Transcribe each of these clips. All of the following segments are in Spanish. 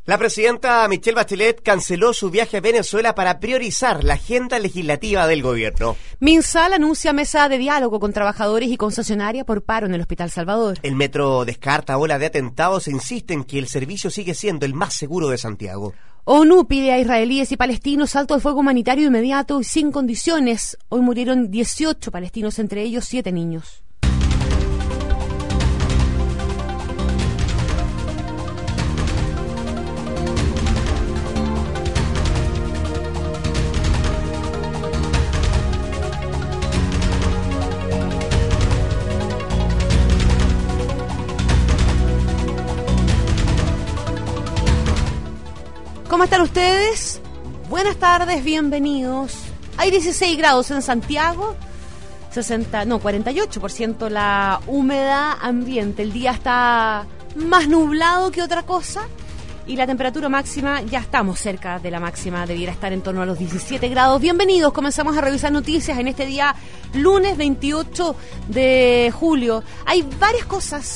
La presidenta Michelle Bachelet canceló su viaje a Venezuela para priorizar la agenda legislativa del gobierno. Minsal anuncia mesa de diálogo con trabajadores y concesionaria por paro en el Hospital Salvador. El metro descarta ola de atentados e insiste en que el servicio sigue siendo el más seguro de Santiago. ONU pide a israelíes y palestinos alto al fuego humanitario inmediato y sin condiciones. Hoy murieron 18 palestinos, entre ellos 7 niños. ¿Cómo están ustedes? Buenas tardes, bienvenidos. Hay 16 grados en Santiago, 48% la humedad ambiente. El día está más nublado que otra cosa y la temperatura máxima, ya estamos cerca de la máxima, debiera estar en torno a los 17 grados. Bienvenidos, comenzamos a revisar noticias en este día, lunes 28 de julio. Hay varias cosas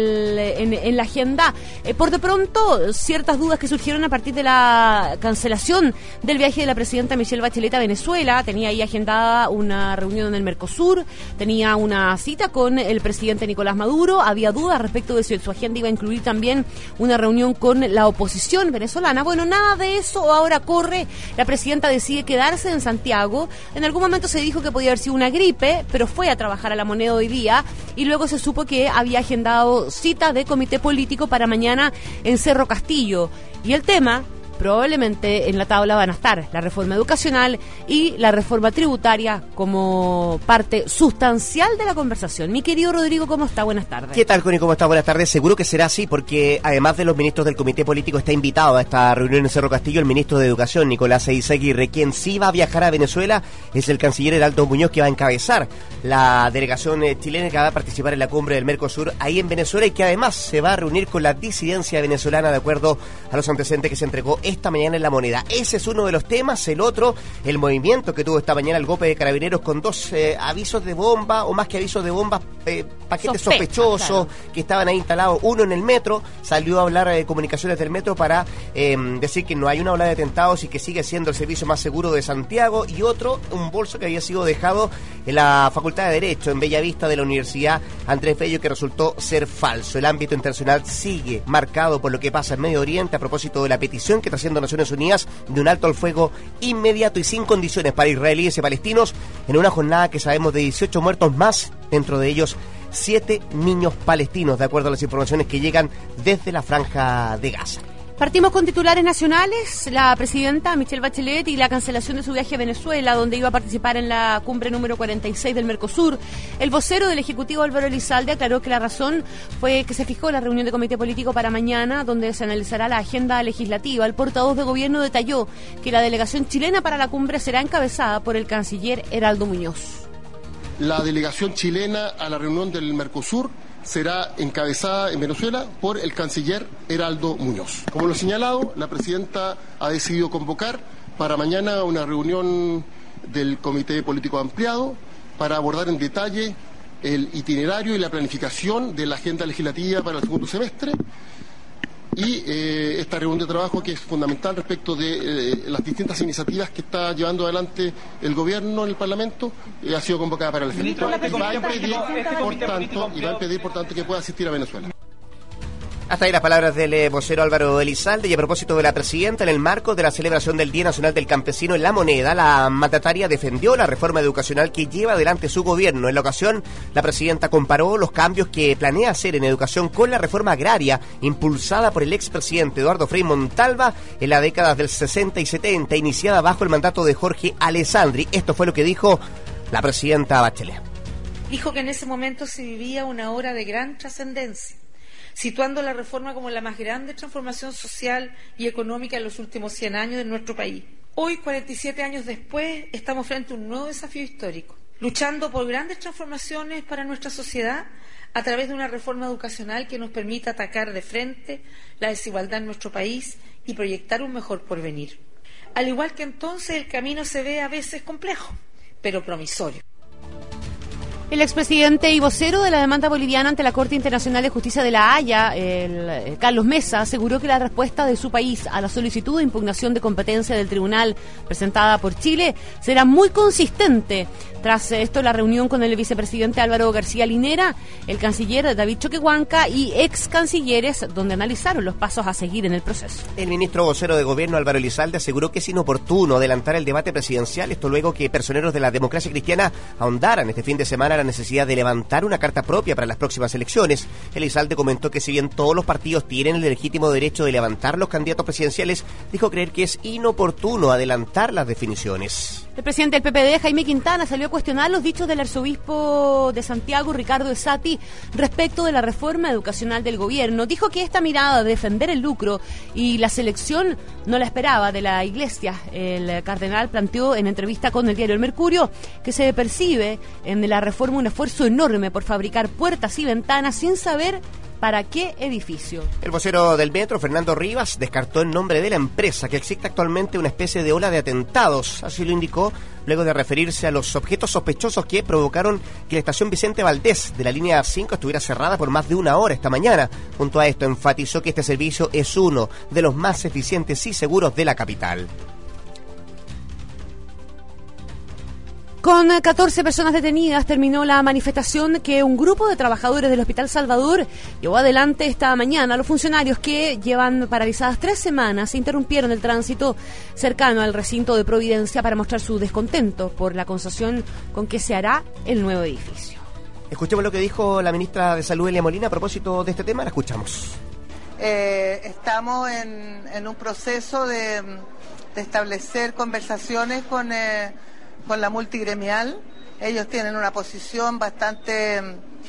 en la agenda. Por de pronto, ciertas dudas que surgieron a partir de la cancelación del viaje de la presidenta Michelle Bachelet a Venezuela. Tenía ahí agendada una reunión en el Mercosur, tenía una cita con el presidente Nicolás Maduro. Había dudas respecto de si su agenda iba a incluir también una reunión con la oposición venezolana. Bueno, nada de eso ahora corre. La presidenta decide quedarse en Santiago. En algún momento se dijo que podía haber sido una gripe, pero fue a trabajar a La Moneda hoy día y luego se supo que había agendado cita de comité político para mañana en Cerro Castillo. Y el tema, probablemente en la tabla van a estar la reforma educacional y la reforma tributaria como parte sustancial de la conversación. Mi querido Rodrigo, ¿cómo está? Buenas tardes. ¿Qué tal, Connie? ¿Cómo está? Buenas tardes. Seguro que será así, porque además de los ministros del comité político está invitado a esta reunión en Cerro Castillo el ministro de Educación, Nicolás Eizaguirre. Quien sí va a viajar a Venezuela es el canciller Heraldo Muñoz, que va a encabezar la delegación chilena que va a participar en la cumbre del Mercosur ahí en Venezuela y que además se va a reunir con la disidencia venezolana de acuerdo a los antecedentes que se entregó esta mañana en La Moneda. Ese es uno de los temas. El otro, el movimiento que tuvo esta mañana el GOPE de Carabineros con dos avisos de bomba, o más que avisos de bomba, paquetes sospechosos, claro, que estaban ahí instalados. Uno en el metro, salió a hablar de comunicaciones del metro para decir que no hay una ola de atentados y que sigue siendo el servicio más seguro de Santiago. Y otro, un bolso que había sido dejado en la Facultad de Derecho en Bellavista de la Universidad Andrés Bello, que resultó ser falso. El ámbito internacional sigue marcado por lo que pasa en Medio Oriente a propósito de la petición que está haciendo Naciones Unidas de un alto al fuego inmediato y sin condiciones para israelíes y palestinos en una jornada que sabemos de 18 muertos más, dentro de ellos 7 niños palestinos, de acuerdo a las informaciones que llegan desde la Franja de Gaza. Partimos con titulares nacionales. La presidenta Michelle Bachelet y la cancelación de su viaje a Venezuela, donde iba a participar en la cumbre número 46 del Mercosur. El vocero del Ejecutivo, Álvaro Elizalde, aclaró que la razón fue que se fijó la reunión de comité político para mañana, donde se analizará la agenda legislativa. El portavoz de gobierno detalló que la delegación chilena para la cumbre será encabezada por el canciller Heraldo Muñoz. La delegación chilena a la reunión del Mercosur será encabezada en Venezuela por el canciller Heraldo Muñoz. Como lo he señalado, la presidenta ha decidido convocar para mañana una reunión del Comité Político Ampliado para abordar en detalle el itinerario y la planificación de la agenda legislativa para el segundo semestre y esta reunión de trabajo que es fundamental respecto de las distintas iniciativas que está llevando adelante el gobierno en el Parlamento, ha sido convocada para el efecto. Y va a impedir, por tanto, que pueda asistir a Venezuela. Hasta ahí las palabras del vocero Álvaro Elizalde. Y a propósito de la presidenta, en el marco de la celebración del Día Nacional del Campesino en La Moneda, la mandataria defendió la reforma educacional que lleva adelante su gobierno. En la ocasión, la presidenta comparó los cambios que planea hacer en educación con la reforma agraria impulsada por el expresidente Eduardo Frei Montalva en las décadas del 60 y 70, iniciada bajo el mandato de Jorge Alessandri. Esto fue lo que dijo la presidenta Bachelet. Dijo que en ese momento se vivía una hora de gran trascendencia, situando la reforma como la más grande transformación social y económica en los últimos 100 años de nuestro país. Hoy, 47 años después, estamos frente a un nuevo desafío histórico, luchando por grandes transformaciones para nuestra sociedad a través de una reforma educacional que nos permita atacar de frente la desigualdad en nuestro país y proyectar un mejor porvenir. Al igual que entonces, el camino se ve a veces complejo, pero promisorio. El expresidente y vocero de la demanda boliviana ante la Corte Internacional de Justicia de La Haya, Carlos Mesa, aseguró que la respuesta de su país a la solicitud de impugnación de competencia del tribunal presentada por Chile será muy consistente. Tras esto, la reunión con el vicepresidente Álvaro García Linera, el canciller David Choquehuanca y ex cancilleres, donde analizaron los pasos a seguir en el proceso. El ministro vocero de Gobierno, Álvaro Elizalde, aseguró que es inoportuno adelantar el debate presidencial, esto luego que personeros de la democracia cristiana ahondaran este fin de semana la necesidad de levantar una carta propia para las próximas elecciones. Elizalde comentó que si bien todos los partidos tienen el legítimo derecho de levantar los candidatos presidenciales, dijo creer que es inoportuno adelantar las definiciones. El presidente del PPD, Jaime Quintana, salió a cuestionar los dichos del arzobispo de Santiago, Ricardo Esati, respecto de la reforma educacional del gobierno. Dijo que esta mirada de defender el lucro y la selección no la esperaba de la Iglesia. El cardenal planteó en entrevista con el diario El Mercurio que se percibe en la reforma un esfuerzo enorme por fabricar puertas y ventanas sin saber ¿para qué edificio? El vocero del Metro, Fernando Rivas, descartó en nombre de la empresa que existe actualmente una especie de ola de atentados. Así lo indicó luego de referirse a los objetos sospechosos que provocaron que la estación Vicente Valdés de la línea 5 estuviera cerrada por más de una hora esta mañana. Junto a esto, enfatizó que este servicio es uno de los más eficientes y seguros de la capital. Con 14 personas detenidas terminó la manifestación que un grupo de trabajadores del Hospital Salvador llevó adelante esta mañana. Los funcionarios que llevan paralizadas 3 semanas interrumpieron el tránsito cercano al recinto de Providencia para mostrar su descontento por la concesión con que se hará el nuevo edificio. Escuchemos lo que dijo la ministra de Salud, Elia Molina, a propósito de este tema. La escuchamos. Estamos en un proceso de establecer conversaciones con la multigremial. Ellos tienen una posición bastante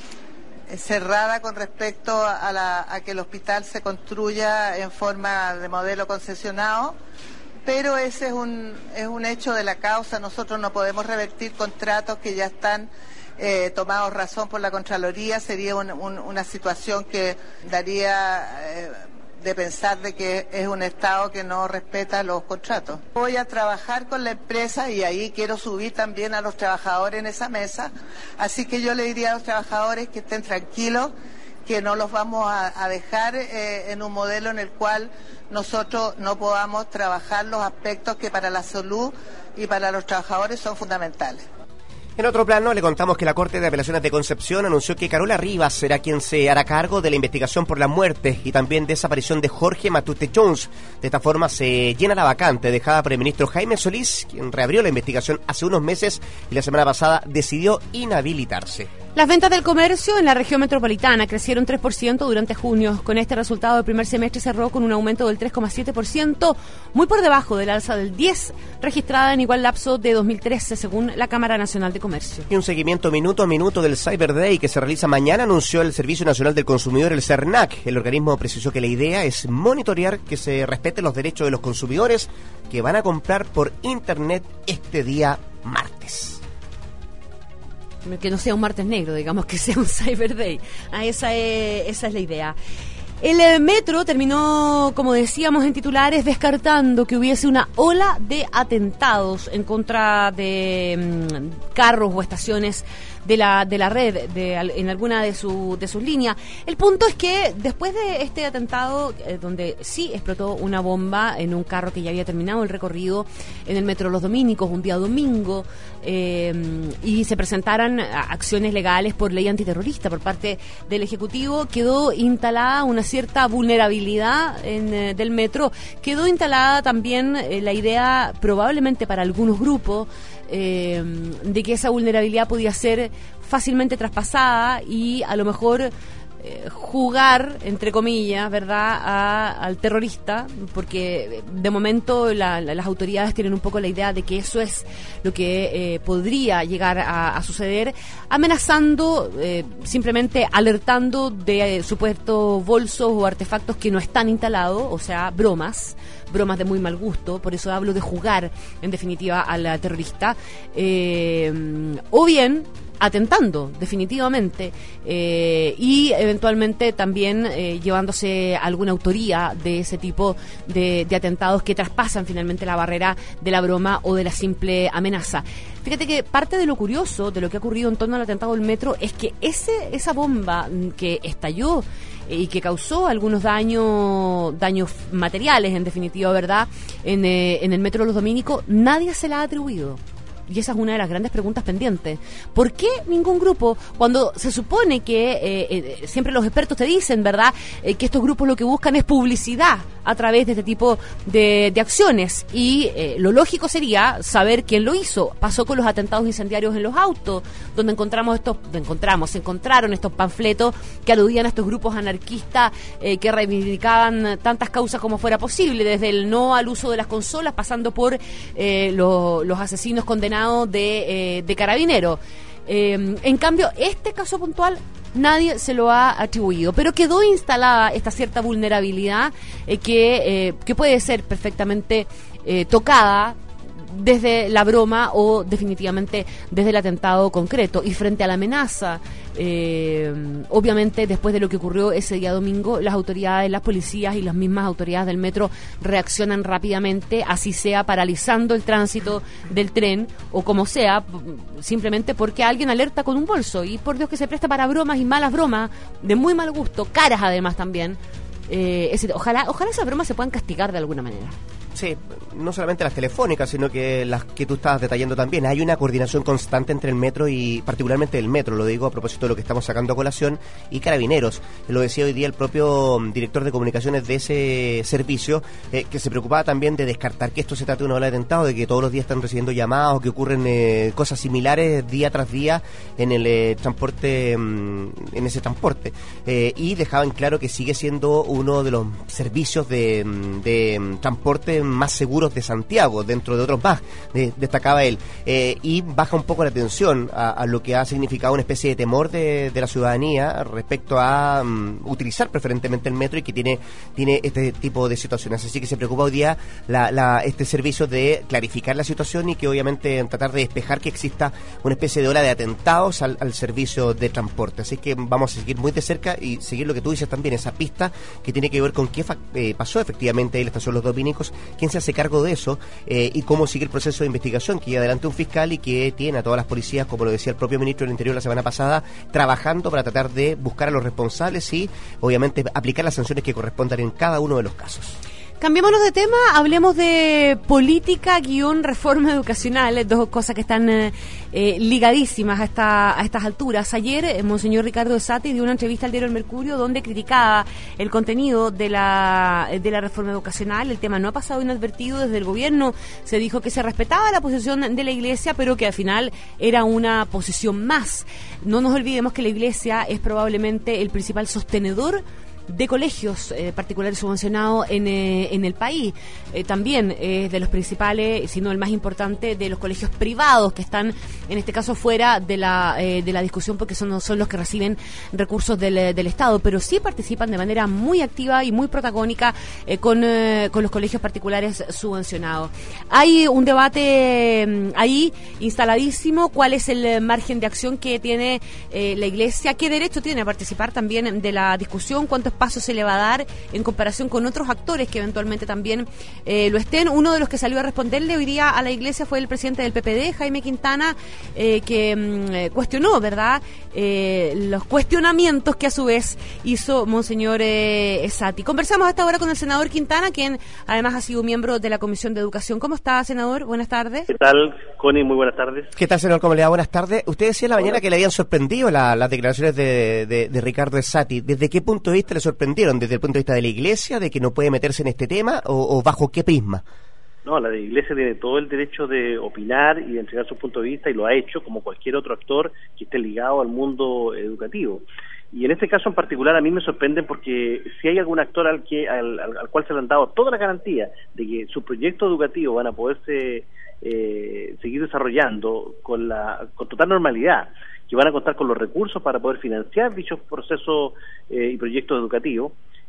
cerrada con respecto a que el hospital se construya en forma de modelo concesionado, pero ese es un hecho de la causa. Nosotros no podemos revertir contratos que ya están tomados razón por la Contraloría. Sería una situación que daría de pensar de que es un Estado que no respeta los contratos. Voy a trabajar con la empresa y ahí quiero subir también a los trabajadores en esa mesa, así que yo le diría a los trabajadores que estén tranquilos, que no los vamos a dejar en un modelo en el cual nosotros no podamos trabajar los aspectos que para la salud y para los trabajadores son fundamentales. En otro plano, le contamos que la Corte de Apelaciones de Concepción anunció que Carola Rivas será quien se hará cargo de la investigación por la muerte y también desaparición de Jorge Matute Jones. De esta forma se llena la vacante dejada por el ministro Jaime Solís, quien reabrió la investigación hace unos meses y la semana pasada decidió inhabilitarse. Las ventas del comercio en la región metropolitana crecieron 3% durante junio. Con este resultado, el primer semestre cerró con un aumento del 3,7%, muy por debajo del alza del 10%, registrada en igual lapso de 2013, según la Cámara Nacional de Comercio. Y un seguimiento minuto a minuto del Cyber Day que se realiza mañana anunció el Servicio Nacional del Consumidor, el CERNAC. El organismo precisó que la idea es monitorear que se respeten los derechos de los consumidores que van a comprar por Internet este día martes. Que no sea un martes negro, digamos, que sea un Cyber Day. Esa es la idea. El Metro terminó, como decíamos en titulares, descartando que hubiese una ola de atentados en contra de carros o estaciones de la red, en alguna de sus líneas. El punto es que después de este atentado, donde sí explotó una bomba en un carro que ya había terminado el recorrido en el Metro Los Dominicos, un día domingo, y se presentaran acciones legales por ley antiterrorista por parte del Ejecutivo, quedó instalada una cierta vulnerabilidad del Metro, quedó instalada también la idea, probablemente para algunos grupos, de que esa vulnerabilidad podía ser fácilmente traspasada y a lo mejor jugar, entre comillas, ¿verdad?, al terrorista, porque de momento las autoridades tienen un poco la idea de que eso es lo que podría llegar a suceder, amenazando, simplemente alertando de supuestos bolsos o artefactos que no están instalados, o sea, bromas de muy mal gusto. Por eso hablo de jugar, en definitiva, al terrorista, o bien atentando definitivamente y eventualmente también llevándose alguna autoría de ese tipo de atentados que traspasan finalmente la barrera de la broma o de la simple amenaza. Fíjate que parte de lo curioso de lo que ha ocurrido en torno al atentado del metro es que esa bomba que estalló y que causó algunos daños materiales, en definitiva, ¿verdad?, en el metro de los Dominicos, nadie se la ha atribuido. Y esa es una de las grandes preguntas pendientes. ¿Por qué ningún grupo, cuando se supone que siempre los expertos te dicen, ¿verdad?, que estos grupos lo que buscan es publicidad a través de este tipo de acciones? Y lo lógico sería saber quién lo hizo. Pasó con los atentados incendiarios en los autos, donde se encontraron estos panfletos que aludían a estos grupos anarquistas que reivindicaban tantas causas como fuera posible, desde el no al uso de las consolas, pasando por los asesinos condenados de Carabineros. En cambio, este caso puntual nadie se lo ha atribuido, pero quedó instalada esta cierta vulnerabilidad que puede ser perfectamente tocada desde la broma o definitivamente desde el atentado concreto. Y frente a la amenaza, obviamente después de lo que ocurrió ese día domingo, las autoridades, las policías y las mismas autoridades del metro reaccionan rápidamente, así sea paralizando el tránsito del tren o como sea, simplemente porque alguien alerta con un bolso. Y por Dios que se presta para bromas y malas bromas de muy mal gusto, caras además también. Ojalá esas bromas se puedan castigar de alguna manera. Sí, no solamente las telefónicas, sino que las que tú estabas detallando también. Hay una coordinación constante entre el metro y particularmente el metro, lo digo a propósito de lo que estamos sacando a colación, y Carabineros. Lo decía hoy día el propio director de comunicaciones de ese servicio, que se preocupaba también de descartar que esto se trate de una ola de atentado, de que todos los días están recibiendo llamados, que ocurren cosas similares día tras día en el transporte, en ese transporte. Y dejaban claro que sigue siendo uno de los servicios de transporte más seguros de Santiago, dentro de otros más, destacaba él, y baja un poco la atención a lo que ha significado una especie de temor de la ciudadanía respecto a utilizar preferentemente el metro y que tiene este tipo de situaciones. Así que se preocupa hoy día este servicio de clarificar la situación y que obviamente tratar de despejar que exista una especie de ola de atentados al servicio de transporte. Así que vamos a seguir muy de cerca y seguir lo que tú dices también, esa pista que tiene que ver con qué pasó efectivamente en la estación Los Dominicos, quién se hace cargo de eso y cómo sigue el proceso de investigación que lleva adelante un fiscal y que tiene a todas las policías, como lo decía el propio ministro del Interior la semana pasada, trabajando para tratar de buscar a los responsables y obviamente aplicar las sanciones que correspondan en cada uno de los casos. Cambiémonos de tema, hablemos de política-reforma educacional, dos cosas que están ligadísimas a estas alturas. Ayer, Monseñor Ricardo Esati dio una entrevista al diario El Mercurio donde criticaba el contenido de la reforma educacional. El tema no ha pasado inadvertido desde el gobierno. Se dijo que se respetaba la posición de la Iglesia, pero que al final era una posición más. No nos olvidemos que la Iglesia es probablemente el principal sostenedor de colegios particulares subvencionados en el país. También es de los principales, si no el más importante, de los colegios privados que están, en este caso, fuera de la discusión porque son los que reciben recursos del Estado, pero sí participan de manera muy activa y muy protagónica con los colegios particulares subvencionados. Hay un debate ahí instaladísimo, cuál es el margen de acción que tiene la Iglesia, qué derecho tiene a participar también de la discusión, cuántos pasos se le va a dar en comparación con otros actores que eventualmente también lo estén. Uno de los que salió a responderle hoy día a la Iglesia fue el presidente del PPD, Jaime Quintana, que cuestionó, ¿verdad?, los cuestionamientos que a su vez hizo Monseñor Esati. Conversamos hasta ahora con el senador Quintana, quien además ha sido miembro de la Comisión de Educación. ¿Cómo está, senador? Buenas tardes. ¿Qué tal, Connie? Muy buenas tardes. ¿Qué tal, senador? ¿Cómo le va? Buenas tardes. Usted decía en la mañana que le habían sorprendido las declaraciones de Ricardo Esati. ¿Desde qué punto de vista le sorprendieron? ¿Desde el punto de vista de la Iglesia, de que no puede meterse en este tema, o bajo qué prisma? No, la Iglesia tiene todo el derecho de opinar y de entregar su punto de vista, y lo ha hecho como cualquier otro actor que esté ligado al mundo educativo. Y en este caso en particular a mí me sorprenden porque si hay algún actor al cual se le han dado toda la garantía de que su proyecto educativo van a poderse seguir desarrollando con total normalidad, que van a contar con los recursos para poder financiar dichos procesos y proyectos educativos,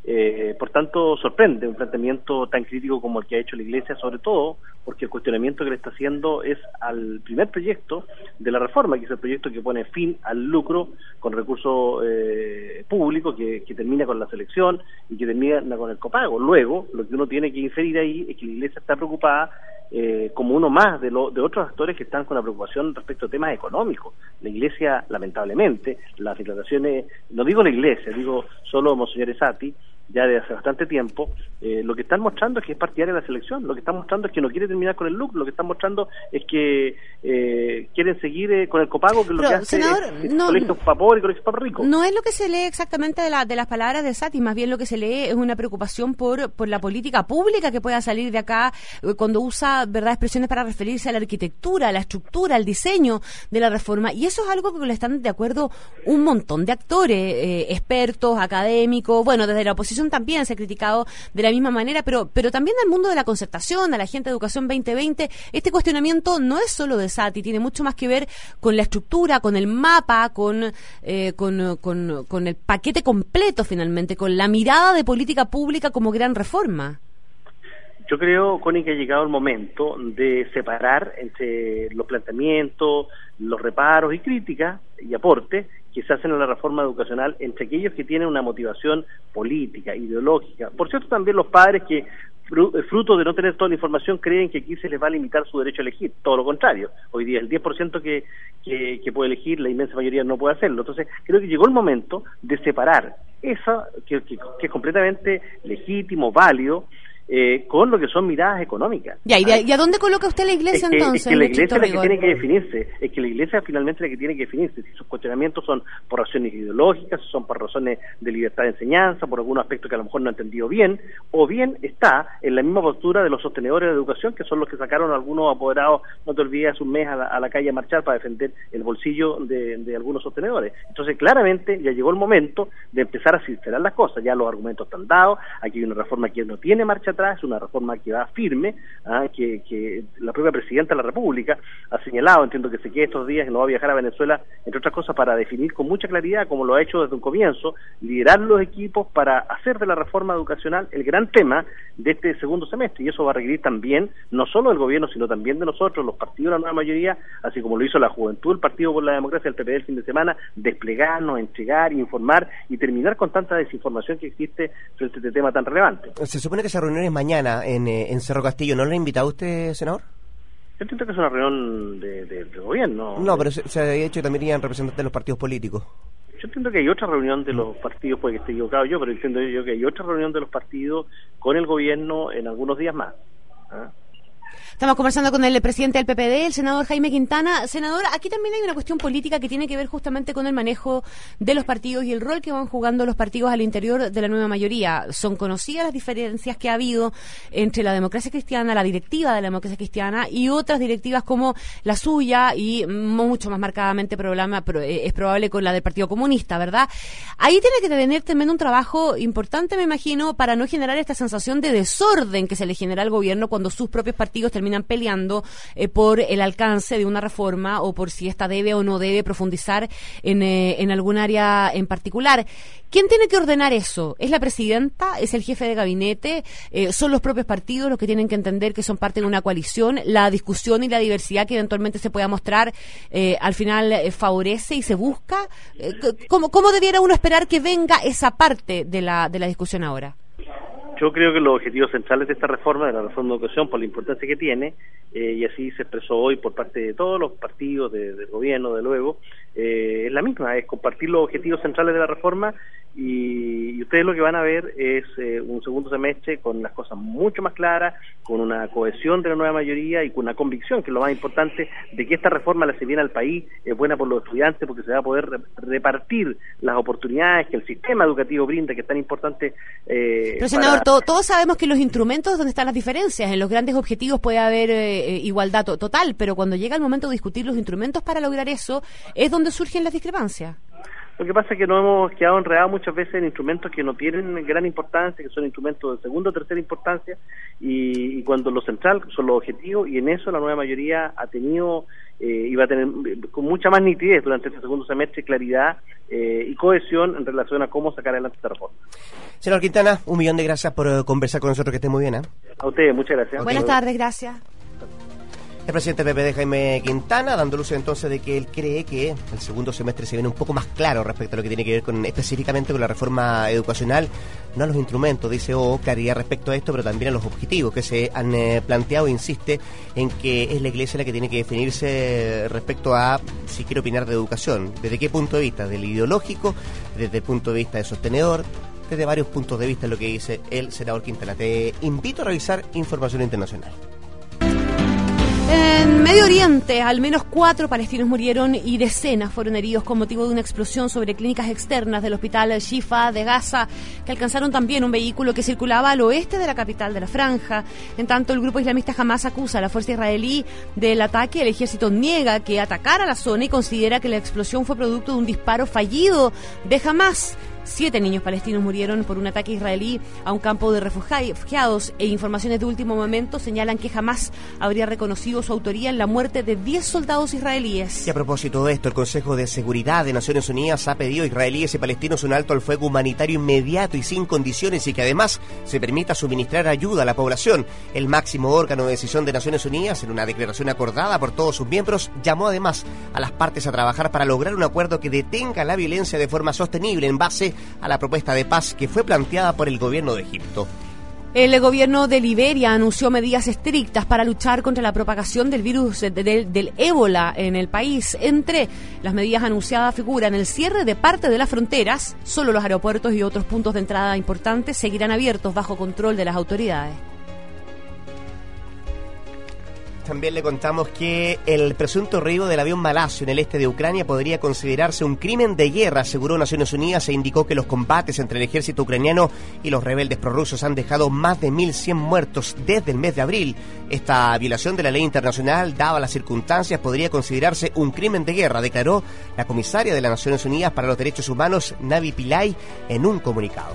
Por tanto, sorprende un planteamiento tan crítico como el que ha hecho la Iglesia, sobre todo porque el cuestionamiento que le está haciendo es al primer proyecto de la reforma, que es el proyecto que pone fin al lucro con recursos públicos, que termina con la selección y que termina con el copago. Luego, lo que uno tiene que inferir ahí es que la Iglesia está preocupada como uno más de otros actores que están con la preocupación respecto a temas económicos. La Iglesia, lamentablemente, las declaraciones, no digo la Iglesia, digo solo Monseñor Esati, ya desde hace bastante tiempo, lo que están mostrando es que es partidaria de la selección, lo que están mostrando es que no quiere terminar con el lucro, lo que están mostrando es que quieren seguir con el copago, que es lo que hace colegios para pobres y colegios para ricos. No es lo que se lee exactamente de las palabras de Sati, más bien lo que se lee es una preocupación por la política pública que pueda salir de acá cuando usa, ¿verdad?, expresiones para referirse a la arquitectura, a la estructura, al diseño de la reforma, y eso es algo que le están de acuerdo un montón de actores, expertos, académicos, bueno, desde la oposición también se ha criticado de la misma manera, pero también al mundo de la concertación, a la gente de Educación 2020, este cuestionamiento no es solo de Sati, tiene mucho más que ver con la estructura, con el mapa, con el paquete completo finalmente, con la mirada de política pública como gran reforma. Yo creo, Connie, que ha llegado el momento de separar entre los planteamientos, los reparos y críticas y aportes que se hacen a la reforma educacional entre aquellos que tienen una motivación política, ideológica. Por cierto, también los padres que, fruto de no tener toda la información, creen que aquí se les va a limitar su derecho a elegir. Todo lo contrario. Hoy día el 10% que puede elegir, la inmensa mayoría no puede hacerlo. Entonces, creo que llegó el momento de separar eso, que es completamente legítimo, válido, con lo que son miradas económicas. ¿Y a dónde coloca usted la Iglesia entonces? Es que la Iglesia es la que tiene que definirse, es que la Iglesia finalmente es la que tiene que definirse, si sus cuestionamientos son por razones ideológicas, si son por razones de libertad de enseñanza, por algún aspecto que a lo mejor no ha entendido bien, o bien está en la misma postura de los sostenedores de educación, que son los que sacaron a algunos apoderados, no te olvides, hace un mes a la calle a marchar para defender el bolsillo de algunos sostenedores. Entonces, claramente, ya llegó el momento de empezar a sincerar las cosas, ya los argumentos están dados, aquí hay una reforma que no tiene marcha atrás, es una reforma que va firme, que la propia Presidenta de la República ha señalado, entiendo que se quede estos días, que no va a viajar a Venezuela, entre otras cosas, para definir con mucha claridad, como lo ha hecho desde un comienzo, liderar los equipos para hacer de la reforma educacional el gran tema de este segundo semestre, y eso va a requerir también, no solo del gobierno, sino también de nosotros, los partidos de la nueva mayoría, así como lo hizo la Juventud, el Partido por la Democracia, el PPD el fin de semana, desplegarnos, entregar, informar y terminar con tanta desinformación que existe frente a este tema tan relevante. Se supone que esa reunión es mañana en Cerro Castillo. ¿No lo ha invitado usted, senador? Yo entiendo que es una reunión de gobierno. No, pero se había hecho que también iban representantes de los partidos políticos. Yo entiendo que hay otra reunión de los partidos, puede que esté equivocado yo, pero entiendo yo que hay otra reunión de los partidos con el gobierno en algunos días más. Estamos conversando con el presidente del PPD, el senador Jaime Quintana. Senador, aquí también hay una cuestión política que tiene que ver justamente con el manejo de los partidos y el rol que van jugando los partidos al interior de la nueva mayoría. Son conocidas las diferencias que ha habido entre la democracia cristiana, la directiva de la democracia cristiana y otras directivas como la suya y mucho más marcadamente es probable con la del Partido Comunista, ¿verdad? Ahí tiene que tener también un trabajo importante, me imagino, para no generar esta sensación de desorden que se le genera al gobierno cuando sus propios partidos terminan peleando por el alcance de una reforma o por si esta debe o no debe profundizar en algún área en particular. ¿Quién tiene que ordenar eso? ¿Es la presidenta? ¿Es el jefe de gabinete? ¿Son los propios partidos los que tienen que entender que son parte de una coalición? ¿La discusión y la diversidad que eventualmente se pueda mostrar al final favorece y se busca? ¿Cómo debiera uno esperar que venga esa parte de la discusión ahora? Yo creo que los objetivos centrales de esta reforma, de la reforma de educación, por la importancia que tiene, y así se expresó hoy por parte de todos los partidos del gobierno, de luego, es la misma, es compartir los objetivos centrales de la reforma y ustedes lo que van a ver es un segundo semestre con las cosas mucho más claras, con una cohesión de la nueva mayoría y con una convicción, que es lo más importante, de que esta reforma le hace bien al país, es buena por los estudiantes porque se va a poder repartir las oportunidades que el sistema educativo brinda, que es tan importante. Pero senador, todos sabemos que los instrumentos donde están las diferencias, en los grandes objetivos puede haber igualdad total, pero cuando llega el momento de discutir los instrumentos para lograr eso, es donde surgen las discrepancias. Lo que pasa es que nos hemos quedado enredados muchas veces en instrumentos que no tienen gran importancia, que son instrumentos de segunda o tercera importancia, y cuando lo central son los objetivos, y en eso la nueva mayoría ha tenido y va a tener con mucha más nitidez durante este segundo semestre claridad y cohesión en relación a cómo sacar adelante esta reforma. Señor Quintana, 1.000.000 de gracias por conversar con nosotros, que esté muy bien. A ustedes, muchas gracias. Buenas tardes, gracias. El presidente del PPD, Jaime Quintana, dando luz entonces de que él cree que el segundo semestre se viene un poco más claro respecto a lo que tiene que ver con específicamente con la reforma educacional, no a los instrumentos, dice, claridad respecto a esto, pero también a los objetivos que se han planteado. Insiste en que es la Iglesia la que tiene que definirse respecto a si quiere opinar de educación. ¿Desde qué punto de vista? ¿Del ideológico? ¿Desde el punto de vista de sostenedor? Desde varios puntos de vista, lo que dice el senador Quintana. Te invito a revisar información internacional. En Medio Oriente, al menos 4 palestinos murieron y decenas fueron heridos con motivo de una explosión sobre clínicas externas del hospital Shifa de Gaza, que alcanzaron también un vehículo que circulaba al oeste de la capital de la Franja. En tanto, el grupo islamista Hamas acusa a la fuerza israelí del ataque. El ejército niega que atacara la zona y considera que la explosión fue producto de un disparo fallido de Hamas. 7 niños palestinos murieron por un ataque israelí a un campo de refugiados, e informaciones de último momento señalan que jamás habría reconocido su autoría en la muerte de 10 soldados israelíes. Y a propósito de esto, el Consejo de Seguridad de Naciones Unidas ha pedido a israelíes y palestinos un alto al fuego humanitario inmediato y sin condiciones, y que además se permita suministrar ayuda a la población. El máximo órgano de decisión de Naciones Unidas, en una declaración acordada por todos sus miembros, llamó además a las partes a trabajar para lograr un acuerdo que detenga la violencia de forma sostenible en base a la propuesta de paz que fue planteada por el gobierno de Egipto. El gobierno de Liberia anunció medidas estrictas para luchar contra la propagación del virus del ébola en el país. Entre las medidas anunciadas figuran el cierre de parte de las fronteras. Solo los aeropuertos y otros puntos de entrada importantes seguirán abiertos bajo control de las autoridades. También le contamos que el presunto derribo del avión malasio en el este de Ucrania podría considerarse un crimen de guerra, aseguró Naciones Unidas, e indicó que los combates entre el ejército ucraniano y los rebeldes prorrusos han dejado más de 1.100 muertos desde el mes de abril. Esta violación de la ley internacional, dadas las circunstancias, podría considerarse un crimen de guerra, declaró la comisaria de las Naciones Unidas para los Derechos Humanos, Navi Pillay, en un comunicado.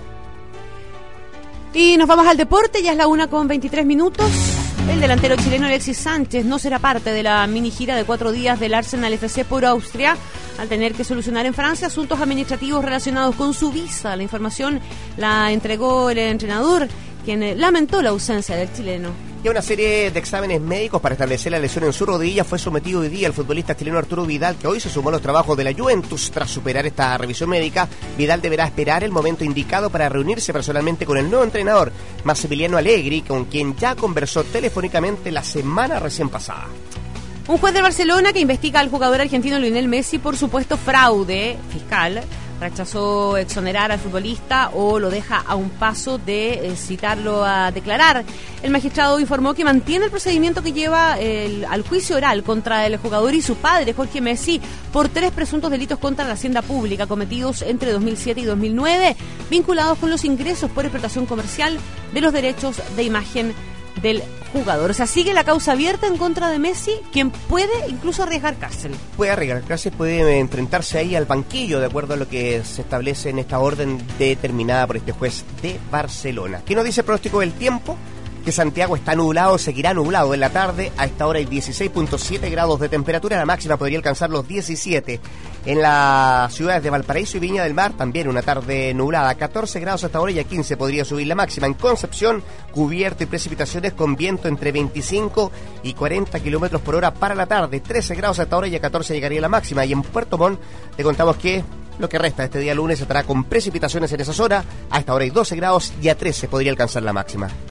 Y nos vamos al deporte, ya es la 1:23. El delantero chileno Alexis Sánchez no será parte de la mini gira de 4 días del Arsenal FC por Austria, al tener que solucionar en Francia asuntos administrativos relacionados con su visa. La información la entregó el entrenador, quien lamentó la ausencia del chileno. Y a una serie de exámenes médicos para establecer la lesión en su rodilla fue sometido hoy día el futbolista chileno Arturo Vidal, que hoy se sumó a los trabajos de la Juventus. Tras superar esta revisión médica, Vidal deberá esperar el momento indicado para reunirse personalmente con el nuevo entrenador, Massimiliano Allegri, con quien ya conversó telefónicamente la semana recién pasada. Un juez de Barcelona que investiga al jugador argentino Lionel Messi por supuesto fraude fiscal rechazó exonerar al futbolista o lo deja a un paso de citarlo a declarar. El magistrado informó que mantiene el procedimiento que lleva al juicio oral contra el jugador y su padre, Jorge Messi, por 3 presuntos delitos contra la hacienda pública cometidos entre 2007 y 2009, vinculados con los ingresos por explotación comercial de los derechos de imagen del jugador. O sea, sigue la causa abierta en contra de Messi, quien puede incluso arriesgar cárcel. Puede arriesgar cárcel, puede enfrentarse ahí al banquillo, de acuerdo a lo que se establece en esta orden determinada por este juez de Barcelona. ¿Qué nos dice el pronóstico del tiempo? Que Santiago está nublado, seguirá nublado en la tarde. A esta hora hay 16.7 grados de temperatura, la máxima podría alcanzar los 17. En las ciudades de Valparaíso y Viña del Mar también una tarde nublada, 14 grados hasta ahora y a 15 podría subir la máxima. En Concepción, cubierto y precipitaciones con viento entre 25 y 40 kilómetros por hora para la tarde, 13 grados hasta ahora y a 14 llegaría la máxima. Y en Puerto Montt te contamos que lo que resta de este día lunes estará con precipitaciones en esa zona. A esta hora hay 12 grados y a 13 podría alcanzar la máxima.